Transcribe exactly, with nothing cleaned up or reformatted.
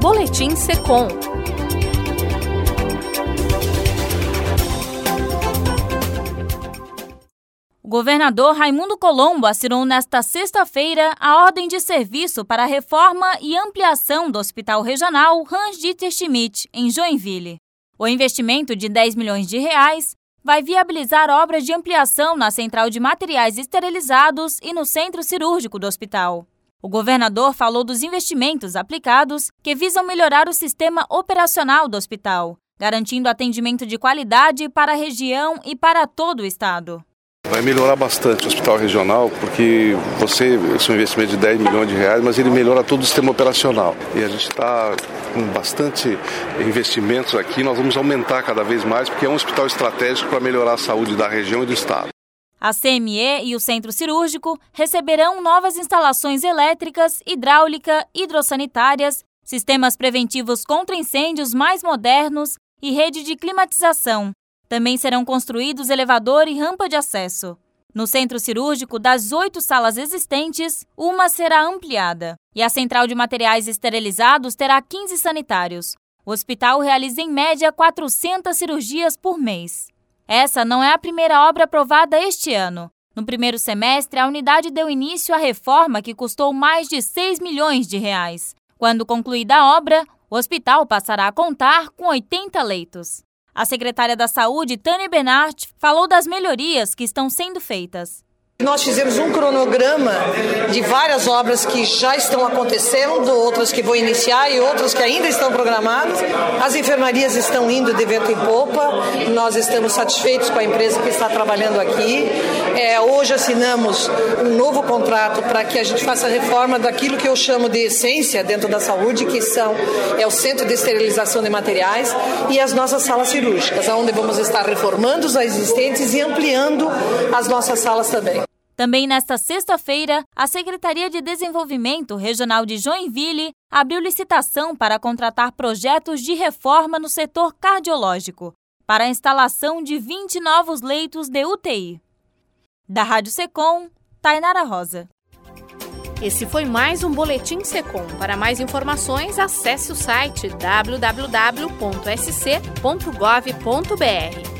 Boletim Secom. O governador Raimundo Colombo assinou nesta sexta-feira a ordem de serviço para a reforma e ampliação do Hospital Regional Hans-Dieter Schmidt, em Joinville. O investimento de dez milhões de reais vai viabilizar obras de ampliação na central de materiais esterilizados e no centro cirúrgico do hospital. O governador falou dos investimentos aplicados que visam melhorar o sistema operacional do hospital, garantindo atendimento de qualidade para a região e para todo o estado. Vai melhorar bastante o hospital regional, porque você, esse é um investimento de dez milhões de reais, mas ele melhora todo o sistema operacional. E a gente está com bastante investimentos aqui, nós vamos aumentar cada vez mais, porque é um hospital estratégico para melhorar a saúde da região e do estado. A C M E e o centro cirúrgico receberão novas instalações elétricas, hidráulica, hidrossanitárias, sistemas preventivos contra incêndios mais modernos e rede de climatização. Também serão construídos elevador e rampa de acesso. No centro cirúrgico, das oito salas existentes, uma será ampliada. E a central de materiais esterilizados terá quinze sanitários. O hospital realiza em média quatrocentas cirurgias por mês. Essa não é a primeira obra aprovada este ano. No primeiro semestre, a unidade deu início à reforma que custou mais de seis milhões de reais. Quando concluída a obra, o hospital passará a contar com oitenta leitos. A secretária da Saúde, Tânia Benart, falou das melhorias que estão sendo feitas. Nós fizemos um cronograma de várias obras que já estão acontecendo, outras que vão iniciar e outras que ainda estão programadas. As enfermarias estão indo de vento em popa, nós estamos satisfeitos com a empresa que está trabalhando aqui. É, hoje assinamos um novo contrato para que a gente faça a reforma daquilo que eu chamo de essência dentro da saúde, que são é o Centro de Esterilização de Materiais e as nossas salas cirúrgicas, onde vamos estar reformando os existentes e ampliando as nossas salas também. Também nesta sexta-feira, a Secretaria de Desenvolvimento Regional de Joinville abriu licitação para contratar projetos de reforma no setor cardiológico, para a instalação de vinte novos leitos de U T I. Da Rádio Secom, Tainara Rosa. Esse foi mais um Boletim Secom. Para mais informações, acesse o site w w w ponto s c ponto gov ponto b r.